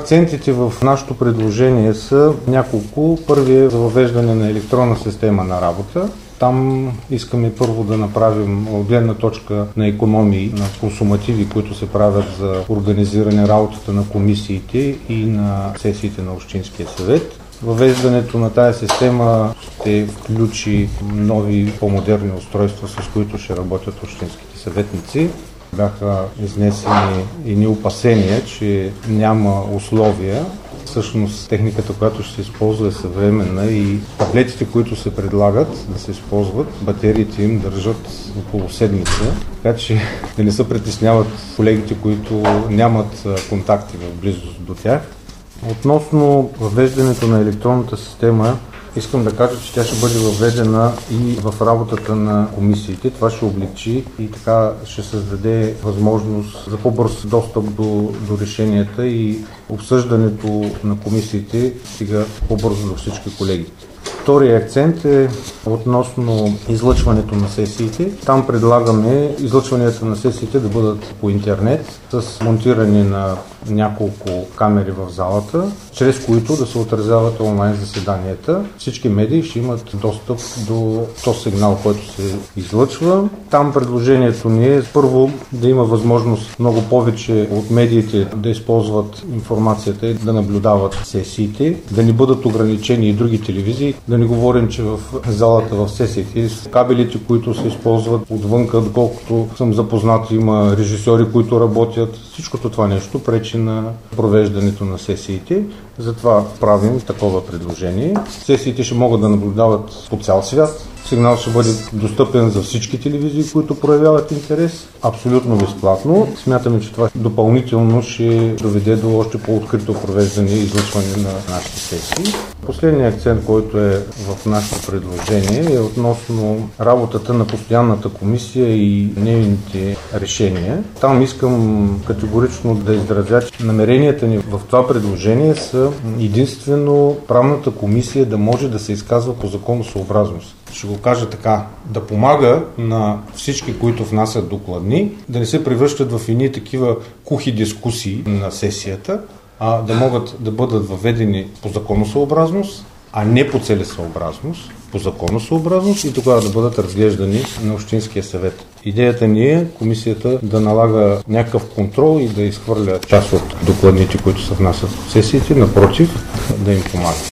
Акцентите в нашето предложение са няколко. Първи е за въвеждане на електронна система на работа. Там искаме първо да направим от гледна точка на икономии, на консумативи, които се правят за организиране работата на комисиите и на сесиите на Общинския съвет. Въвеждането на тази система ще включи нови по-модерни устройства, с които ще работят общинските съветници. Бяха изнесени и опасения, че няма условия. Всъщност техниката, която ще се използва, е съвременна и таблетите, които се предлагат да се използват, батериите им държат около седмица, така че да не се притесняват колегите, които нямат контакти в близост до тях. Относно въвеждането на електронната система, искам да кажа, че тя ще бъде въведена и в работата на комисиите. Това ще облегчи и така ще създаде възможност за по-бърз достъп до решенията и обсъждането на комисиите стига по-бързо до всички колеги. Вторият акцент е относно излъчването на сесиите. Там предлагаме излъчванията на сесиите да бъдат по интернет с монтиране на няколко камери в залата, чрез които да се отразяват онлайн заседанията. Всички медии ще имат достъп до този сигнал, който се излъчва. Там предложението ни е първо да има възможност много повече от медиите да използват информацията и да наблюдават сесиите, да не бъдат ограничени и други телевизии. Да не говорим, че в залата, в сесиите, кабелите, които се използват отвънка, доколкото съм запознат, има режисьори, които работят. Всичкото това нещо пречи на провеждането на сесиите. Затова правим такова предложение. Сесиите ще могат да наблюдават по цял свят. Сигнал ще бъде достъпен за всички телевизии, които проявяват интерес, абсолютно безплатно. Смятаме, че това допълнително ще доведе до още по-открито провеждане и излъчване на нашите сесии. Последният акцент, който е в нашето предложение, е относно работата на постоянната комисия и нейните решения. Там искам категорично да изразя, че намеренията ни в това предложение са единствено правната комисия да може да се изказва по законосъобразност. Ще го кажа така, да помага на всички, които внасят докладни, да не се превръщат в едни такива кухи дискусии на сесията, а да могат да бъдат въведени по законосъобразност, а не по целесъобразност, по законосъобразност и тогава да бъдат разглеждани на Общинския съвет. Идеята ни е комисията да налага някакъв контрол и да изхвърля част от докладните, които се внасят в сесиите, напротив, да им помага.